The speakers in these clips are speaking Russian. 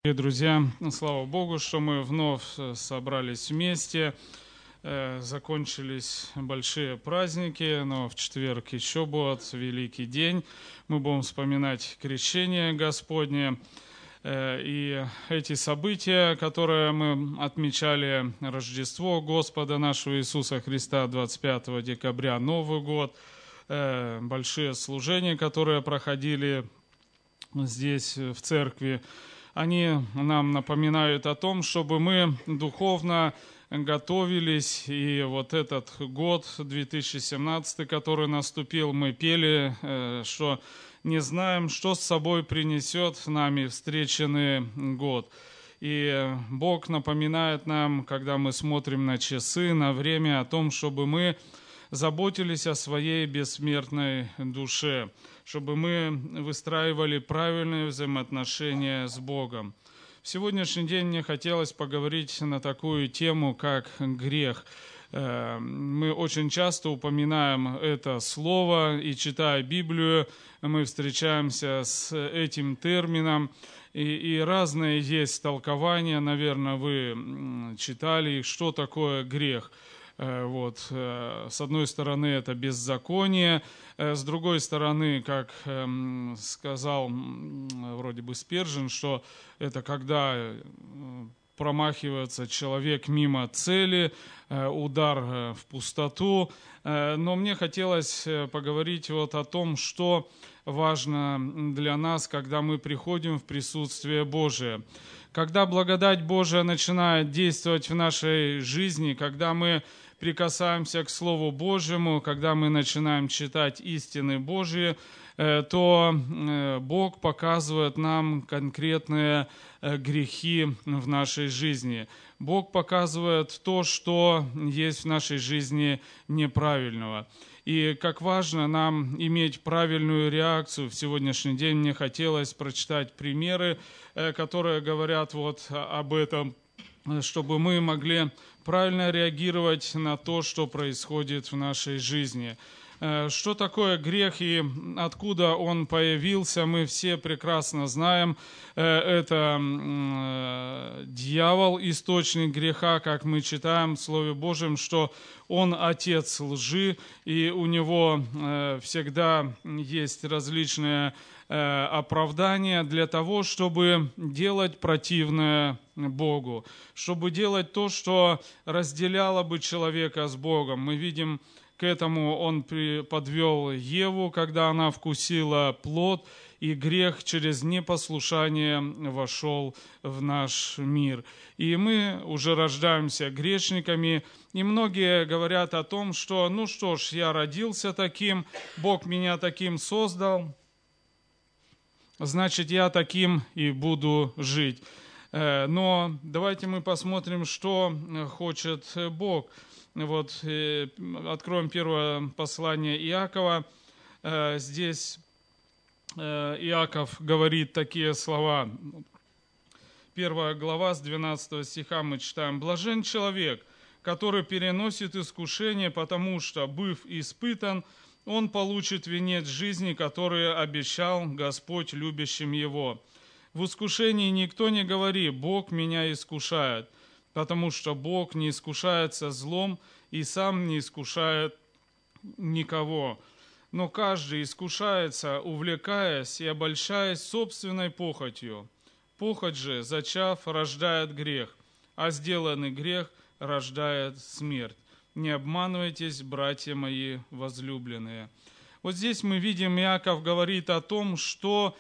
Друзья, слава Богу, что мы вновь собрались вместе. Закончились большие праздники, но в четверг еще будет великий день. Мы будем вспоминать крещение Господне. И эти события, которые мы отмечали, Рождество Господа нашего Иисуса Христа, 25 декабря, Новый год, большие служения, которые проходили здесь в церкви, они нам напоминают о том, чтобы мы духовно готовились. И вот этот год, 2017, который наступил, мы пели, что не знаем, что с собой принесет нами встреченный год. И Бог напоминает нам, когда мы смотрим на часы, на время, о том, чтобы мы заботились о своей бессмертной душе, чтобы мы выстраивали правильные взаимоотношения с Богом. В сегодняшний день мне хотелось поговорить на такую тему, как грех. Мы очень часто упоминаем это слово, и читая Библию, мы встречаемся с этим термином, и разные есть толкования, наверное, вы читали их, что такое грех. С одной стороны, это беззаконие, с другой стороны, как сказал вроде бы Спержин, что это когда промахивается человек мимо цели, удар в пустоту. Но мне хотелось поговорить о том, что важно для нас, когда мы приходим в присутствие Божие. Когда благодать Божия начинает действовать в нашей жизни, когда мы прикасаемся к Слову Божьему, когда мы начинаем читать истины Божьи, то Бог показывает нам конкретные грехи в нашей жизни. Бог показывает то, что есть в нашей жизни неправильного. И как важно нам иметь правильную реакцию. В сегодняшний день мне хотелось прочитать примеры, которые говорят об этом, чтобы мы могли правильно реагировать на то, что происходит в нашей жизни. Что такое грех и откуда он появился, мы все прекрасно знаем. Это дьявол, источник греха, как мы читаем в Слове Божьем, что он отец лжи, и у него всегда есть различные оправдания для того, чтобы делать противное Богу, чтобы делать то, что разделяло бы человека с Богом. Мы видим, к этому он подвел Еву, когда она вкусила плод, и грех через непослушание вошел в наш мир. И мы уже рождаемся грешниками, и многие говорят о том, что, я родился таким, Бог меня таким создал, значит, я таким и буду жить. Но давайте мы посмотрим, что хочет Бог. Откроем первое послание Иакова. Здесь Иаков говорит такие слова. 1 глава с 12 стиха мы читаем. «Блажен человек, который переносит искушение, потому что, быв испытан, он получит венец жизни, который обещал Господь любящим его. В искушении никто не говори: Бог меня искушает, потому что Бог не искушается злом и сам не искушает никого. Но каждый искушается, увлекаясь и обольщаясь собственной похотью. Похоть же, зачав, рождает грех, а сделанный грех рождает смерть. Не обманывайтесь, братья мои возлюбленные». Вот здесь мы видим, Иаков говорит о том, что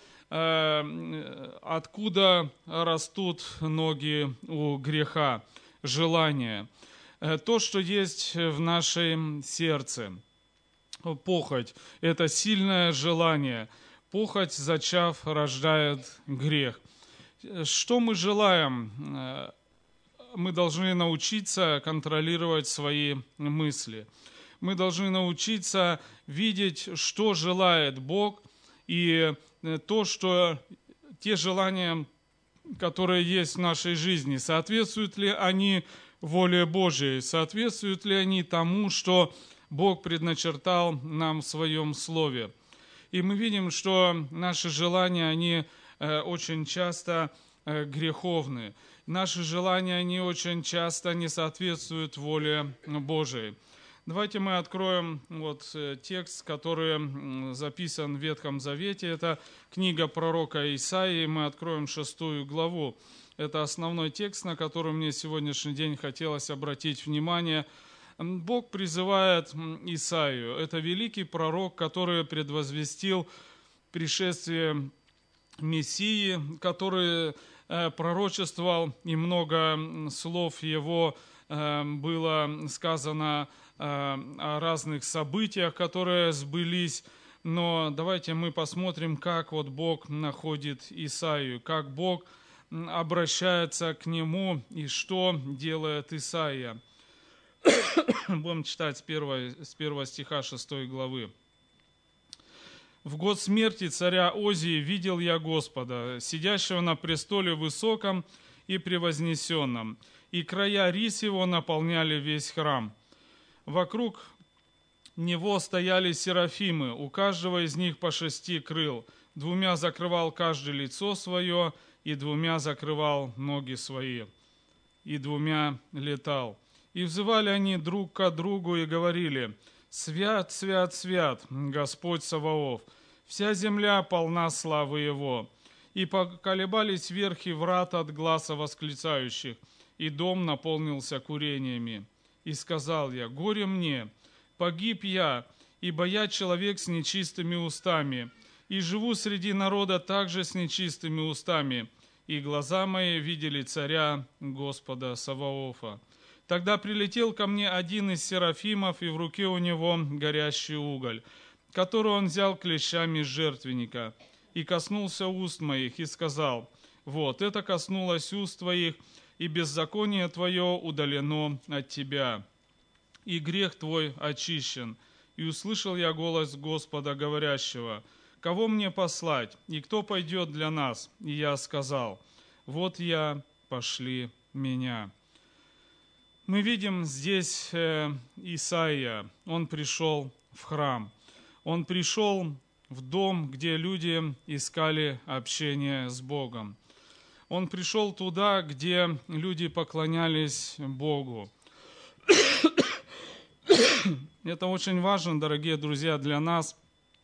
откуда растут ноги у греха, желания. То, что есть в нашем сердце. Похоть – это сильное желание. Похоть, зачав, рождает грех. Что мы желаем? Мы должны научиться контролировать свои мысли. Мы должны научиться видеть, что желает Бог, и то, что те желания, которые есть в нашей жизни, соответствуют ли они воле Божией, соответствуют ли они тому, что Бог предначертал нам в Своем Слове. И мы видим, что наши желания, они очень часто греховны. Наши желания, они очень часто не соответствуют воле Божией. Давайте мы откроем текст, который записан в Ветхом Завете. Это книга пророка Исаии. Мы откроем 6 главу. Это основной текст, на который мне сегодняшний день хотелось обратить внимание. Бог призывает Исаию. Это великий пророк, который предвозвестил пришествие Мессии, который пророчествовал, и много слов его было сказано о разных событиях, которые сбылись. Но давайте мы посмотрим, как Бог находит Исаию, как Бог обращается к нему и что делает Исаия. Будем читать с первого стиха 6 главы. «В год смерти царя Озии видел я Господа, сидящего на престоле высоком и превознесенном, и края рис его наполняли весь храм. Вокруг него стояли серафимы, у каждого из них по 6 крыл, 2 закрывал каждый лицо свое, и 2 закрывал ноги свои, и 2 летал. И взывали они друг к другу и говорили: «Свят, свят, свят, Господь Саваоф, вся земля полна славы Его». И поколебались верхи врат от гласа восклицающих, и дом наполнился курениями. И сказал я: горе мне, погиб я, ибо я человек с нечистыми устами, и живу среди народа также с нечистыми устами, и глаза мои видели царя Господа Саваофа. Тогда прилетел ко мне один из серафимов, и в руке у него горящий уголь, который он взял клещами с жертвенника, и коснулся уст моих, и сказал: вот, это коснулось уст твоих, и беззаконие твое удалено от тебя, и грех твой очищен. И услышал я голос Господа, говорящего: кого мне послать, и кто пойдет для нас? И я сказал: вот я, пошли меня». Мы видим здесь Исаия. Он пришел в храм. Он пришел в дом, где люди искали общение с Богом. Он пришел туда, где люди поклонялись Богу. Это очень важно, дорогие друзья, для нас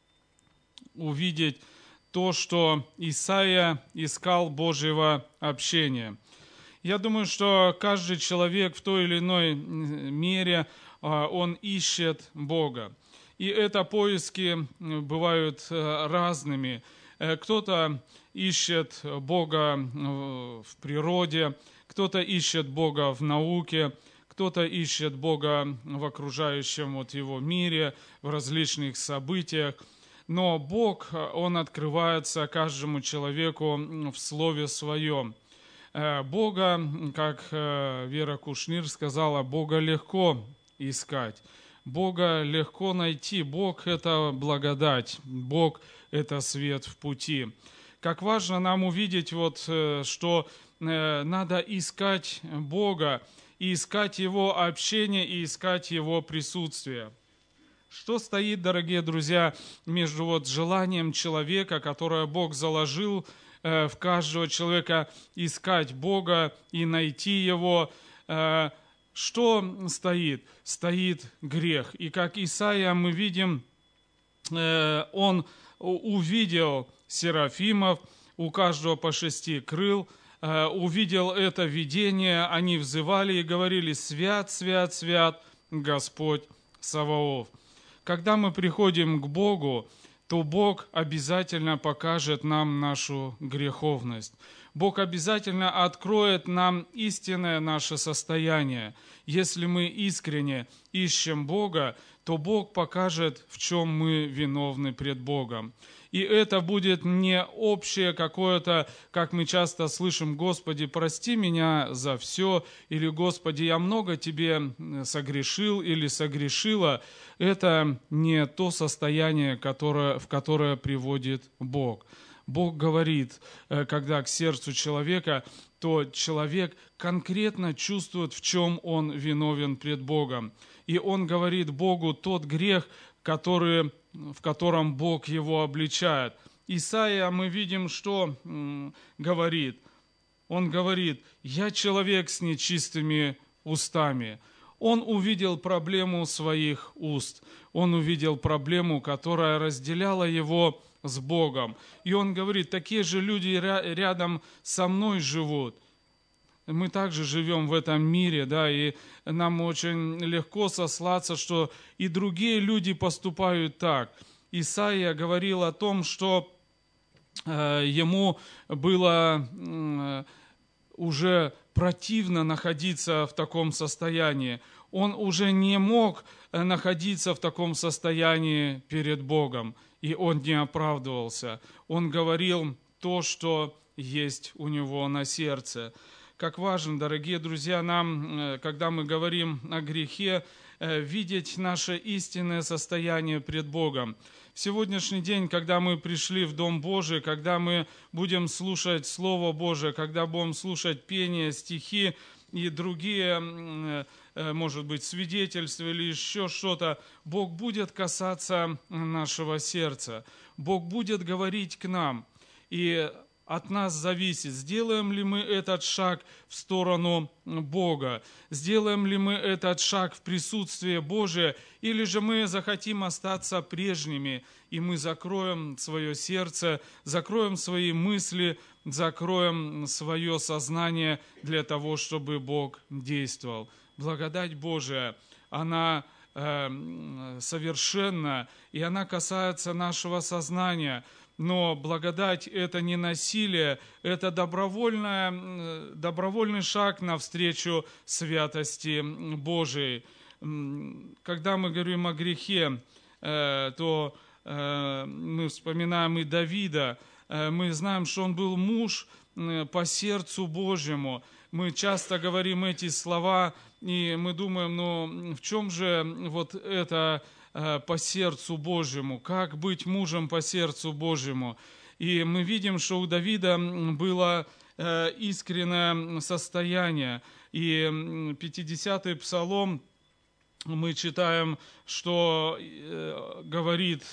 увидеть то, что Исаия искал Божьего общения. Я думаю, что каждый человек в той или иной мере, он ищет Бога. И это поиски бывают разными. Кто-то ищет Бога в природе, кто-то ищет Бога в науке, кто-то ищет Бога в окружающем его мире, в различных событиях. Но Бог, Он открывается каждому человеку в Слове Своем. Бога, как Вера Кушнир сказала, Бога легко искать, Бога легко найти. Бог – это благодать, Бог – это свет в пути. Как важно нам увидеть, что надо искать Бога, и искать Его общение, и искать Его присутствие. Что стоит, дорогие друзья, между желанием человека, которое Бог заложил в каждого человека, искать Бога и найти Его? Что стоит? Стоит грех. И как Исаия мы видим, он увидел серафимов, у каждого по 6 крыл, увидел это видение, они взывали и говорили: «Свят, свят, свят, Господь Саваоф». Когда мы приходим к Богу, то Бог обязательно покажет нам нашу греховность. Бог обязательно откроет нам истинное наше состояние. Если мы искренне ищем Бога, то Бог покажет, в чем мы виновны пред Богом. И это будет не общее какое-то, как мы часто слышим: «Господи, прости меня за все», или «Господи, я много Тебе согрешил или согрешила». Это не то состояние, в которое приводит Бог. Бог говорит, когда к сердцу человека, то человек конкретно чувствует, в чем он виновен пред Богом. И он говорит Богу тот грех, в котором Бог его обличает. Исаия, мы видим, что говорит. Он говорит: «Я человек с нечистыми устами». Он увидел проблему своих уст. Он увидел проблему, которая разделяла его с Богом. И он говорит: такие же люди рядом со мной живут. Мы также живем в этом мире, да, и нам очень легко сослаться, что и другие люди поступают так. Исаия говорил о том, что ему было уже противно находиться в таком состоянии. Он уже не мог находиться в таком состоянии перед Богом, и он не оправдывался. Он говорил то, что есть у него на сердце. Как важно, дорогие друзья, нам, когда мы говорим о грехе, видеть наше истинное состояние пред Богом. В сегодняшний день, когда мы пришли в Дом Божий, когда мы будем слушать Слово Божие, когда будем слушать пение, стихи и другие, может быть, свидетельства или еще что-то, Бог будет касаться нашего сердца. Бог будет говорить к нам. И от нас зависит, сделаем ли мы этот шаг в сторону Бога, сделаем ли мы этот шаг в присутствие Божие, или же мы захотим остаться прежними, и мы закроем свое сердце, закроем свои мысли, закроем свое сознание для того, чтобы Бог действовал. Благодать Божия, она совершенна, и она касается нашего сознания. Но благодать – это не насилие, это добровольный шаг навстречу святости Божией. Когда мы говорим о грехе, то мы вспоминаем и Давида. Мы знаем, что он был муж по сердцу Божьему. Мы часто говорим эти слова, и мы думаем, в чем же вот это по сердцу Божьему, как быть мужем по сердцу Божьему. И мы видим, что у Давида было искреннее состояние. И 50-й псалом мы читаем, что говорит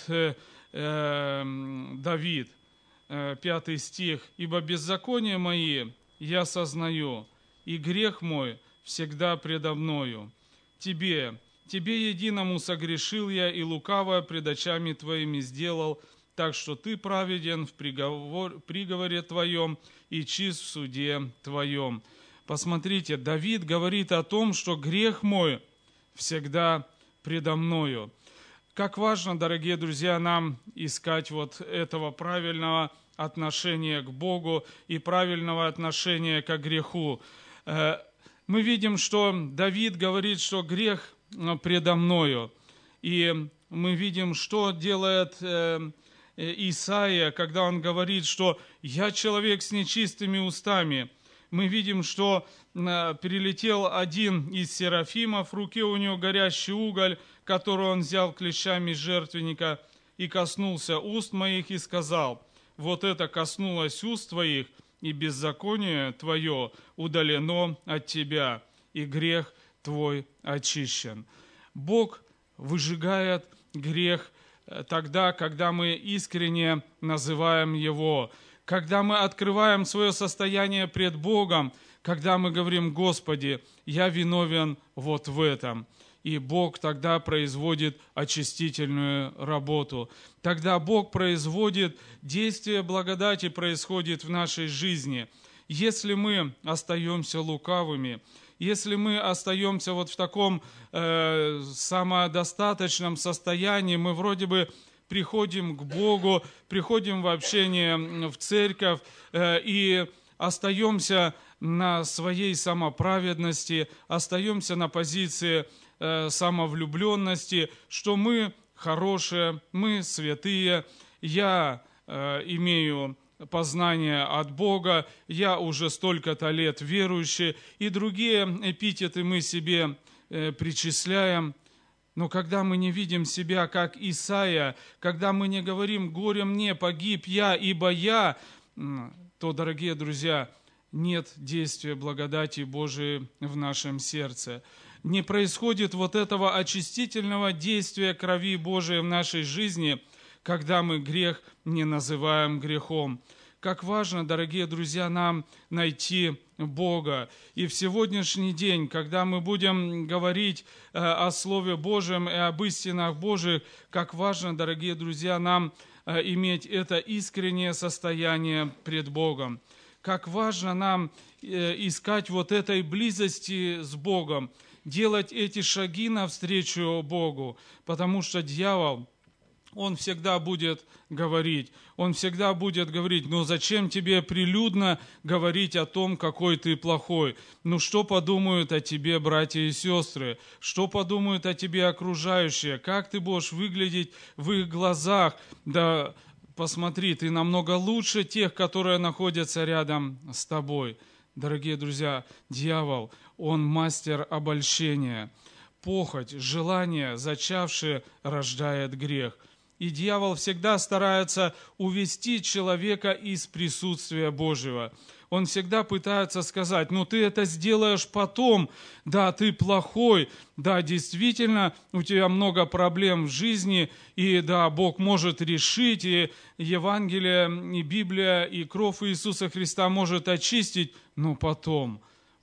Давид, 5 стих: «Ибо беззакония мои я сознаю, и грех мой всегда предо мною. Тебе единому согрешил я, и лукавое пред очами твоими сделал, так что ты праведен в приговоре твоем и чист в суде твоем». Посмотрите, Давид говорит о том, что грех мой всегда предо мною. Как важно, дорогие друзья, нам искать вот этого правильного отношения к Богу и правильного отношения к греху. Мы видим, что Давид говорит, что грех предо мною. И мы видим, что делает Исаия, когда он говорит, что «я человек с нечистыми устами». Мы видим, что прилетел один из серафимов, в руке у него горящий уголь, который он взял клещами жертвенника, и коснулся уст моих и сказал: «Вот это коснулось уст твоих, и беззаконие твое удалено от тебя, и грех твой очищен». Бог выжигает грех тогда, когда мы искренне называем его, когда мы открываем свое состояние пред Богом, когда мы говорим: «Господи, я виновен вот в этом». И Бог тогда производит очистительную работу. Тогда Бог производит, действие благодати происходит в нашей жизни. Если мы остаемся лукавыми, если мы остаемся вот в таком самодостаточном состоянии, мы вроде бы приходим к Богу, приходим в общение в церковь и остаемся на своей самоправедности, остаемся на позиции самовлюбленности, что мы хорошие, мы святые, я имею познание от Бога, я уже столько-то лет верующий, и другие эпитеты мы себе причисляем. Но когда мы не видим себя, как Исаия, когда мы не говорим: «Горе мне, погиб я, ибо я», то, дорогие друзья, нет действия благодати Божией в нашем сердце. Не происходит вот этого очистительного действия крови Божией в нашей жизни, когда мы грех не называем грехом, Как важно, дорогие друзья, нам найти Бога. И в сегодняшний день, когда мы будем говорить о Слове Божьем и об истинах Божьих, как важно, дорогие друзья, нам иметь это искреннее состояние пред Богом. Как важно нам искать вот этой близости с Богом, делать эти шаги навстречу Богу, потому что дьявол, он всегда будет говорить, ну зачем тебе прилюдно говорить о том, какой ты плохой? Ну что подумают о тебе братья и сестры? Что подумают о тебе окружающие? Как ты будешь выглядеть в их глазах? Да посмотри, ты намного лучше тех, которые находятся рядом с тобой. Дорогие друзья, дьявол, он мастер обольщения. Похоть, желание, зачавшее, рождает грех. И дьявол всегда старается увести человека из присутствия Божьего. Он всегда пытается сказать, ну ты это сделаешь потом, да, ты плохой, да, действительно, у тебя много проблем в жизни, и да, Бог может решить, и Евангелие, и Библия, и кровь Иисуса Христа может очистить, но потом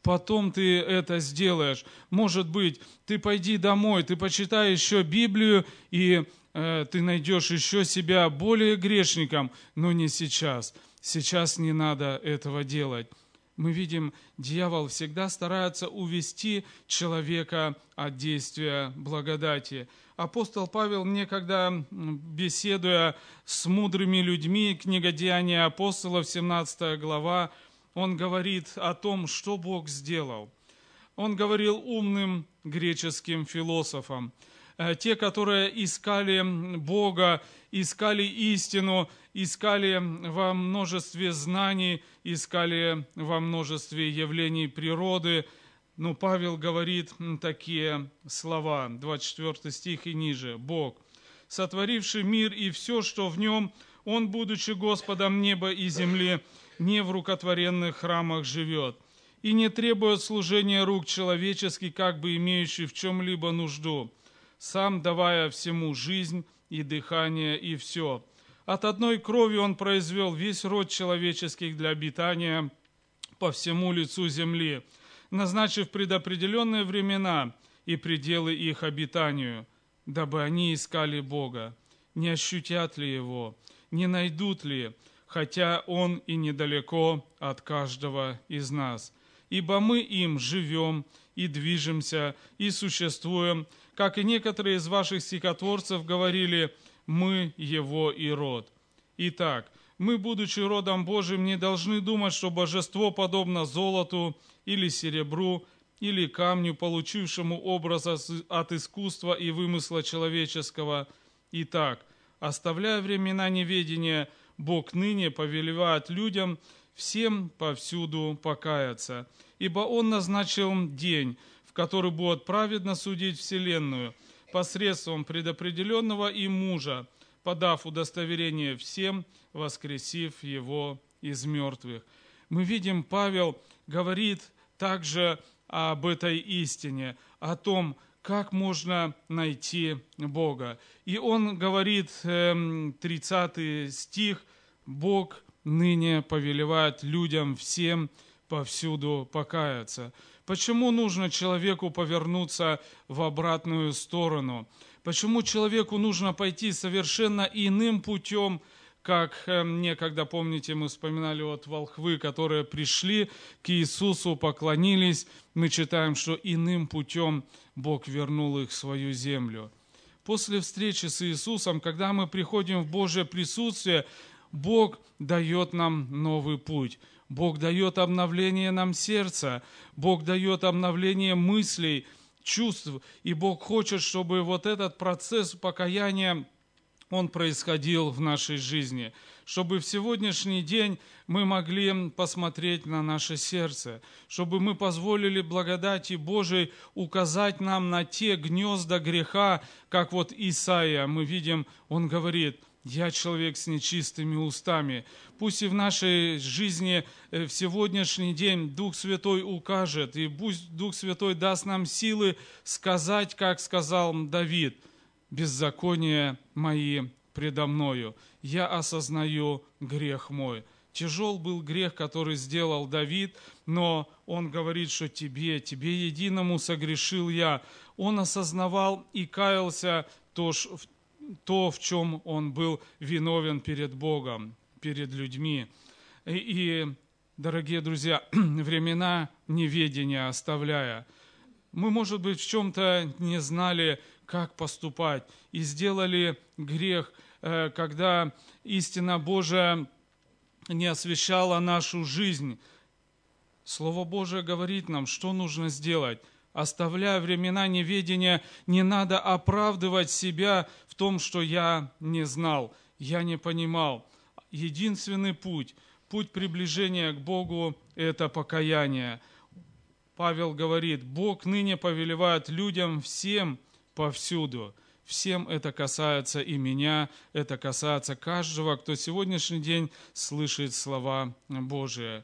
ты это сделаешь. Может быть, ты пойди домой, ты почитай еще Библию, и ты найдешь еще себя более грешником, но не сейчас. Сейчас не надо этого делать. Мы видим, дьявол всегда старается увести человека от действия благодати. Апостол Павел некогда, беседуя с мудрыми людьми, книга Деяния апостолов, 17 глава, он говорит о том, что Бог сделал. Он говорил умным греческим философам, те, которые искали Бога, искали истину, искали во множестве знаний, искали во множестве явлений природы. Но Павел говорит такие слова, 24 стих и ниже. «Бог, сотворивший мир и все, что в нем, Он, будучи Господом неба и земли, не в рукотворенных храмах живет, и не требует служения рук человеческих, как бы имеющий в чем-либо нужду, сам давая всему жизнь и дыхание и все. От одной крови Он произвел весь род человеческих для обитания по всему лицу земли, назначив предопределенные времена и пределы их обитанию, дабы они искали Бога, не ощутят ли Его, не найдут ли, хотя Он и недалеко от каждого из нас. Ибо мы им живем и движемся и существуем, как и некоторые из ваших стихотворцев говорили, мы Его и род. Итак, мы, будучи родом Божьим, не должны думать, что божество подобно золоту или серебру, или камню, получившему образ от искусства и вымысла человеческого. Итак, оставляя времена неведения, Бог ныне повелевает людям всем повсюду покаяться, ибо Он назначил день, в который будет праведно судить вселенную, посредством предопределенного им мужа, подав удостоверение всем, воскресив его из мертвых». Мы видим, Павел говорит также об этой истине, о том, как можно найти Бога. И он говорит, 30 стих, «Бог ныне повелевает людям всем повсюду покаяться». Почему нужно человеку повернуться в обратную сторону? Почему человеку нужно пойти совершенно иным путем, как некогда, помните, мы вспоминали волхвы, которые пришли к Иисусу, поклонились. Мы читаем, что иным путем Бог вернул их в свою землю. После встречи с Иисусом, когда мы приходим в Божье присутствие, Бог дает нам новый путь. Бог дает обновление нам сердца. Бог дает обновление мыслей, чувств. И Бог хочет, чтобы вот этот процесс покаяния, он происходил в нашей жизни. Чтобы в сегодняшний день мы могли посмотреть на наше сердце. Чтобы мы позволили благодати Божией указать нам на те гнезда греха, как Исаия, мы видим, он говорит: «Я человек с нечистыми устами». Пусть и в нашей жизни в сегодняшний день Дух Святой укажет, и пусть Дух Святой даст нам силы сказать, как сказал Давид: «Беззакония мои предо мною, я осознаю грех мой». Тяжел был грех, который сделал Давид, но он говорит, что тебе единому согрешил я. Он осознавал и каялся в чем он был виновен перед Богом, перед людьми. И, дорогие друзья, времена неведения оставляя, мы, может быть, в чем-то не знали, как поступать, и сделали грех, когда истина Божия не освещала нашу жизнь. Слово Божие говорит нам, что нужно сделать. Оставляя времена неведения, не надо оправдывать себя в том, что я не знал, я не понимал. Единственный путь приближения к Богу – это покаяние. Павел говорит, Бог ныне повелевает людям всем повсюду. Всем это касается и меня, это касается каждого, кто сегодняшний день слышит слова Божии.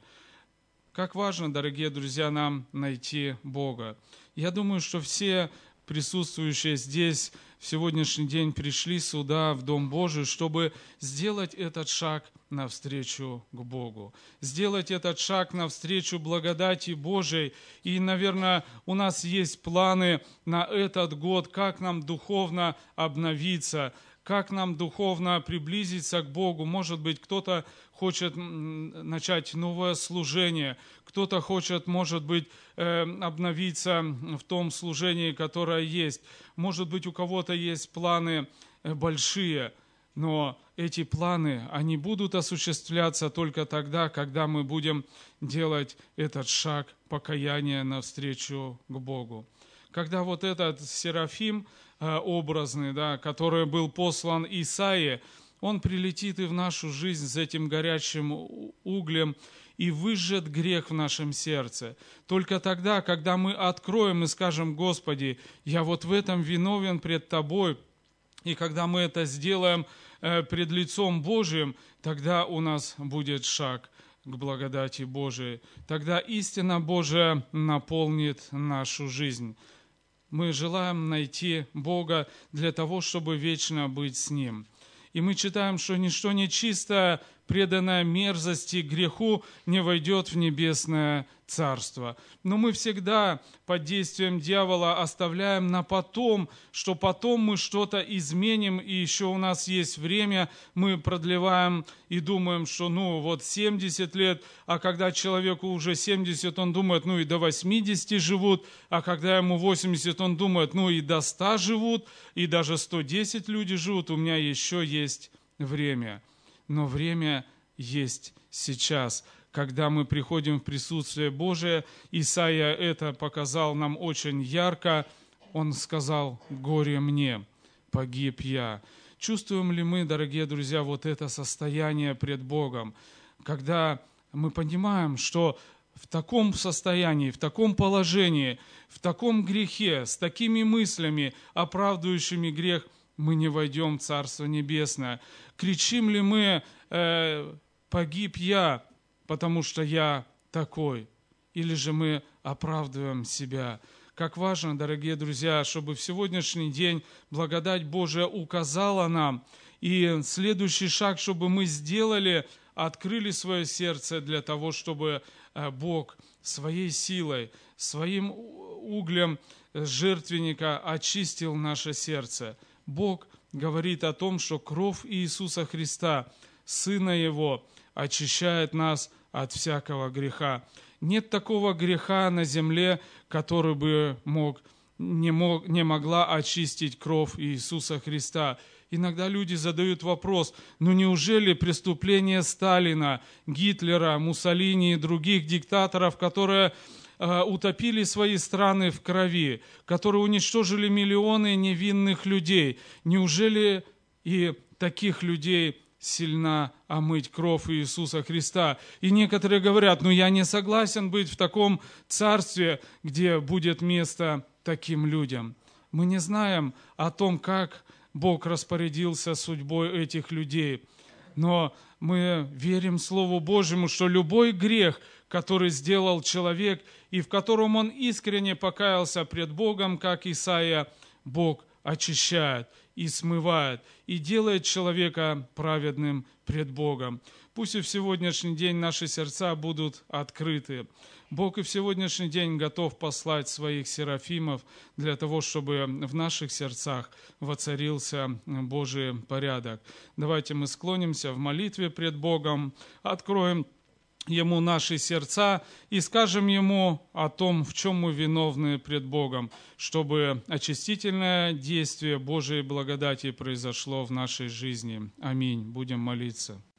Как важно, дорогие друзья, нам найти Бога. Я думаю, что все присутствующие здесь в сегодняшний день пришли сюда, в Дом Божий, чтобы сделать этот шаг навстречу к Богу. Сделать этот шаг навстречу благодати Божией. И, наверное, у нас есть планы на этот год, как нам духовно обновиться, как нам духовно приблизиться к Богу. Может быть, кто-то хочет начать новое служение, кто-то хочет, может быть, обновиться в том служении, которое есть. Может быть, у кого-то есть планы большие, но эти планы, они будут осуществляться только тогда, когда мы будем делать этот шаг покаяния навстречу к Богу. Когда вот этот Серафим образный, да, который был послан Исаии, он прилетит и в нашу жизнь с этим горячим углем и выжжет грех в нашем сердце. Только тогда, когда мы откроем и скажем: Господи, я вот в этом виновен пред Тобой, и когда мы это сделаем пред лицом Божиим, тогда у нас будет шаг к благодати Божией. Тогда истина Божия наполнит нашу жизнь. Мы желаем найти Бога для того, чтобы вечно быть с Ним. И мы читаем, что ничто нечистое, преданное мерзости, греху, не войдет в небесное царство. Но мы всегда под действием дьявола оставляем на потом, что потом мы что-то изменим, и еще у нас есть время, мы продлеваем и думаем, что 70 лет, а когда человеку уже 70, он думает, и до 80 живут, а когда ему 80, он думает, и до 100 живут, и даже 110 люди живут, у меня еще есть время. Но время есть сейчас, когда мы приходим в присутствие Божие. Исаия это показал нам очень ярко. Он сказал: «Горе мне, погиб я». Чувствуем ли мы, дорогие друзья, вот это состояние пред Богом, когда мы понимаем, что в таком состоянии, в таком положении, в таком грехе, с такими мыслями, оправдывающими грех, мы не войдем в Царство Небесное? Кричим ли мы: «Погиб я, потому что я такой», или же мы оправдываем себя? Как важно, дорогие друзья, чтобы в сегодняшний день благодать Божия указала нам, и следующий шаг, чтобы мы сделали, открыли свое сердце для того, чтобы Бог своей силой, своим углем жертвенника очистил наше сердце. Бог говорит о том, что кровь Иисуса Христа, Сына Его, очищает нас от всякого греха. Нет такого греха на земле, который бы не могла очистить кровь Иисуса Христа. Иногда люди задают вопрос: неужели преступления Сталина, Гитлера, Муссолини и других диктаторов, которые утопили свои страны в крови, которые уничтожили миллионы невинных людей, неужели и таких людей сильна омыть кровь Иисуса Христа? И некоторые говорят: я не согласен быть в таком царстве, где будет место таким людям. Мы не знаем о том, как Бог распорядился судьбой этих людей, но мы верим Слову Божьему, что любой грех, который сделал человек, и в котором он искренне покаялся пред Богом, как Исаия, Бог очищает. и смывает, и делает человека праведным пред Богом. Пусть и в сегодняшний день наши сердца будут открыты. Бог и в сегодняшний день готов послать своих серафимов для того, чтобы в наших сердцах воцарился Божий порядок. Давайте мы склонимся в молитве пред Богом, откроем Ему наши сердца и скажем Ему о том, в чем мы виновны пред Богом, чтобы очистительное действие Божией благодати произошло в нашей жизни. Аминь. Будем молиться.